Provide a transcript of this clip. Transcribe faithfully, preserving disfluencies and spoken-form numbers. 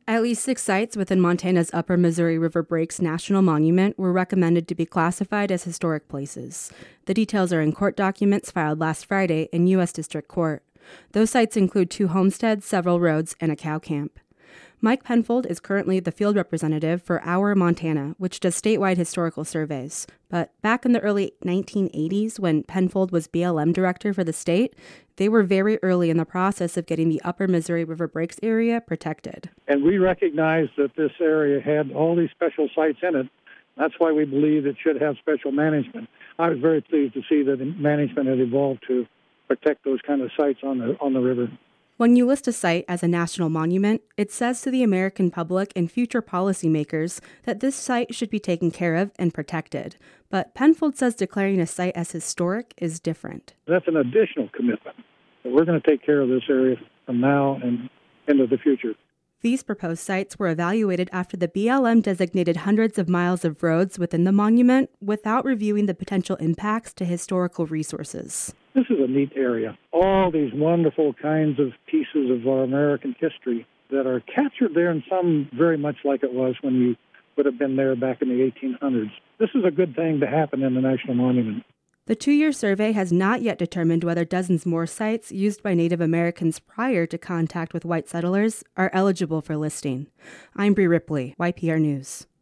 At least six sites within Montana's Upper Missouri River Breaks National Monument were recommended to be classified as historic places. The details are in court documents filed last Friday in U S District Court. Those sites include two homesteads, several roads, and a cow camp. Mike Penfold is currently the field representative for Our Montana, which does statewide historical surveys. But back in the early nineteen eighties, when Penfold was B L M director for the state, they were very early in the process of getting the Upper Missouri River Breaks area protected. And we recognized that this area had all these special sites in it. That's why we believe it should have special management. I was very pleased to see that management had evolved to protect those kind of sites on the on the river. When you list a site as a national monument, it says to the American public and future policymakers that this site should be taken care of and protected. But Penfold says declaring a site as historic is different. That's an additional commitment. We're going to take care of this area from now and into the future. These proposed sites were evaluated after the B L M designated hundreds of miles of roads within the monument without reviewing the potential impacts to historical resources. This is a neat area. All these wonderful kinds of pieces of our American history that are captured there, and some very much like it was when you would have been there back in the eighteen hundreds. This is a good thing to happen in the National Monument. The two-year survey has not yet determined whether dozens more sites used by Native Americans prior to contact with white settlers are eligible for listing. I'm Bree Ripley, Y P R News.